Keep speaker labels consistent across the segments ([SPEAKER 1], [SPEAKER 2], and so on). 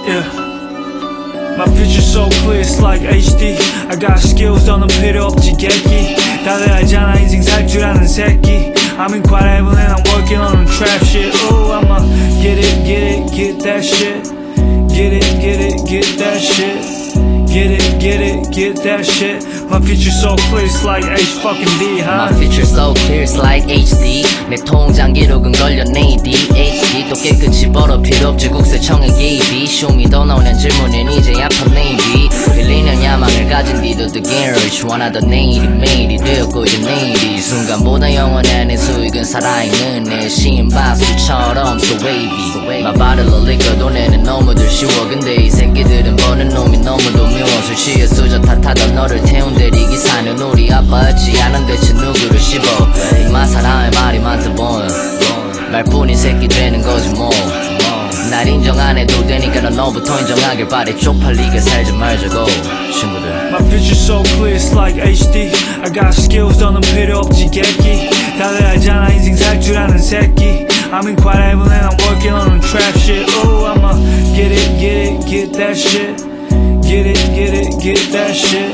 [SPEAKER 1] Yeah. My future so clear, it's like HD. I got skills, 너는 필요 없지 객기. 다들 알잖아 인생 살 줄 아는 새끼. I'm incredible and I'm working on trap shit. Ooh, I'ma get it, get that shit. Get it, get that shit. Get that shit. My future so clear, it's like HD, huh?
[SPEAKER 2] My future so clear, it's like HD. 내 통장 기록은 걸려 내 ADHD. 또 깨끗이 벌어 필요 없지 국세청의 개입이. Show me 더 나오는 질문은 이제 아픈 Navy. 1-2년 야망을 가진 뒤도 the garage. 원하던 내일이 매일이 되었고 이제 내일이 이 순간보다 영원한 내 수익은 살아있는 내 심박수처럼 so wavy. My bottle of liquor 돈에는 너무들 쉬워. 근데 이 새끼들은 버는 놈이 너무도 미워. 술 취해 수저 탓하던 너를 태운 대리기 사는 우리 아빠였지 않은 대체 누구를 씹어. 이마 사람의 말이 많다 보여. 말뿐인 새끼 되는 거지 뭐. 날 인정 안 해도 되니까 넌 너부터 인정하길 바래. 쪽팔리게 살지 말자고 친구들.
[SPEAKER 1] My future so clear, it's like HD. I got skills, 너는 필요 없지 객기. 다들 알잖아 인생 살 줄 아는 새끼. I'm incredible and I'm working on trap shit. Ooh, I'ma get it, get that shit. Get that shit.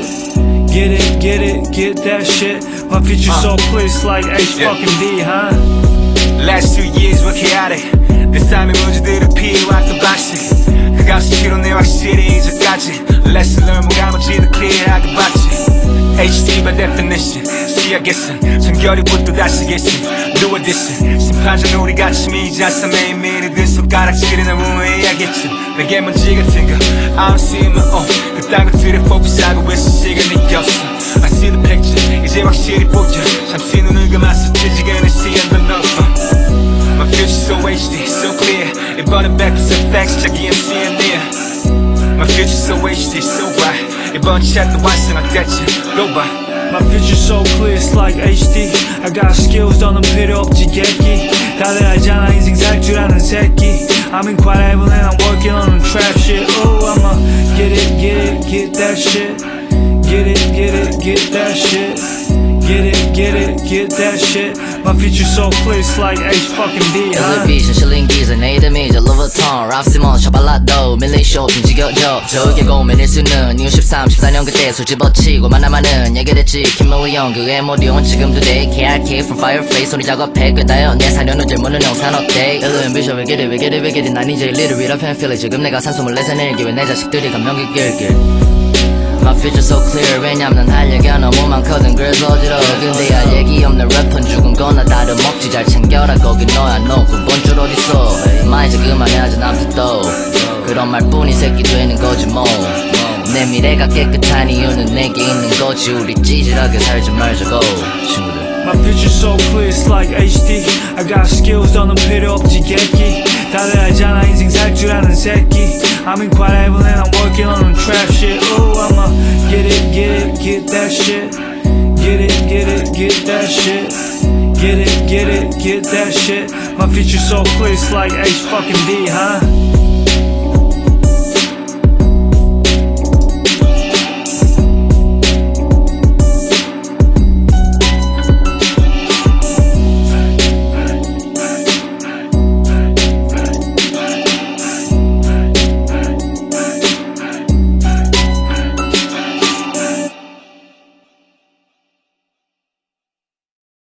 [SPEAKER 1] Get that shit. My future so clear, it's like HD, huh?
[SPEAKER 3] Last 2 years were chaotic. 내 삶의 문제들을 피해왔던 방식. 그 값을 치러내 확실히 이제까지. Lesson learned 뭐가 뭔지도 clear하게 봤지. HD by definition. 시야겠음 청결이부터 다시겠음. Do addition. 심판전 우리 같이 미자사 매일매일이 든 손가락질이나 후회해야겠지. 내게 먼지 같은 거 I don't see my own. 그딴 것들에 포커스하고 있을 시간이 없어. I see the picture 이제 확실히 보여. 잠시 눈을 감아서 지지근한 시간도 넘어. My future so HD, so clear. 이번엔 100% facts 자기 MC는 near. My future so HD, so bright. 이번 샷도 완성됐지, go by.
[SPEAKER 1] My future so clear, it's like HD. I got skills, 너는 필요 없지 객기. 다들 알잖아 인생 살 줄 아는 새끼. I'm incredible and I'm working on trap shit. Ooh, I'ma get that shit. Get that shit. Get that shit. My future so clear, it's like HD, huh?
[SPEAKER 2] 텔레비전 실린 기사 내 이름이 저 루브톤 랍시몬 셔발라도 밀리쇼 좀 지겨져. 저게 고민일 수는 63, 14년 그때 술 집어치고 만나마는 얘기했지. 김모우 형 그 에모리온 지금도 돼. KRK from Fireface 소리 작업해 끄다요. 내 사려는 질문은 영상 어때? 엘로엔 비셔 왜 그리 난 이제 리를 위로 팬 필리. 지금 내가 산 24살 기회 내 자식들이 감명 깊게. My future so clear 왜냐면 난 할 얘기가 너무 많거든 그래서 어지러워. 근데 할 얘기 없는 래퍼는 죽은 거나 다름없지. 잘 챙겨라 거기 너야 너 9번 줄 어딨어. 마 이제 그만해야지 남들 또 그런 말뿐이 새끼 되는 거지 뭐. 내 미래가 깨끗한 이유는 내게 있는 거지. 우리 찌질하게 살지 말자고 친구들.
[SPEAKER 1] My future so clear, it's like HD. I got skills, 너는 필요 없지 객기. 다들 알잖아 인생 살 줄 아는 새끼. I'm incredible and I'm working on trap shit. Ooh, I'ma get that shit. Get that shit. Get that shit. My future so clear, it's like HD, huh?